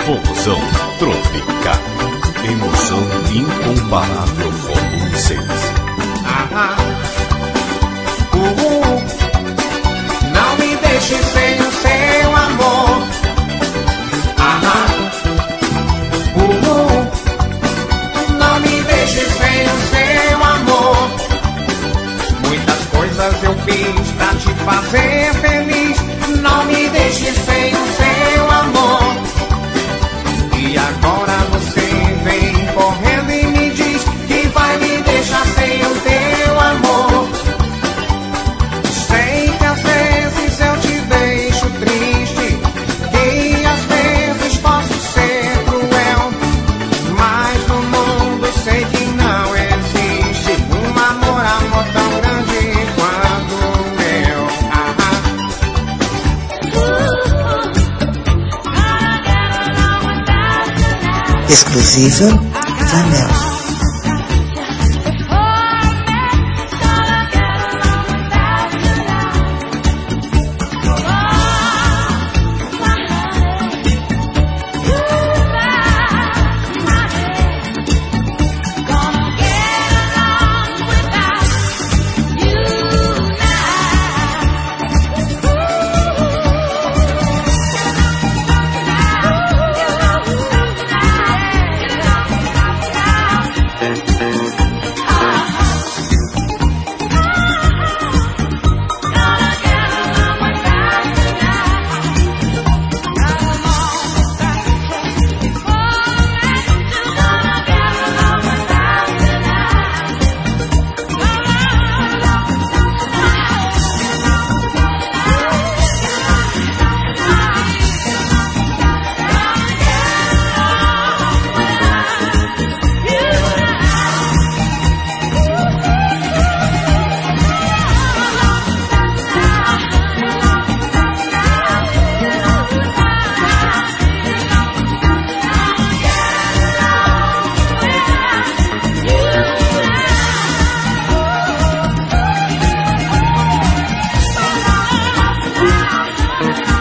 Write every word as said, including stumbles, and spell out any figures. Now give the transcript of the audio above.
Revolução Tropical. Emoção incomparável, volume seis. Ah, uh, uh, não me deixe sem o seu amor. Ah, uh, uh, não me deixe sem o seu amor. Muitas coisas eu fiz pra te fazer feliz. Não me deixe sem o seu amor. E agora você vem correndo e me diz que vai me deixar sem o teu amor. Sei que às vezes eu te deixo triste, que às vezes posso ser cruel, mas no mundo sei que não existe um amor, amor tão grande quanto o meu. Ah. Exclusiva Vanel. Ah.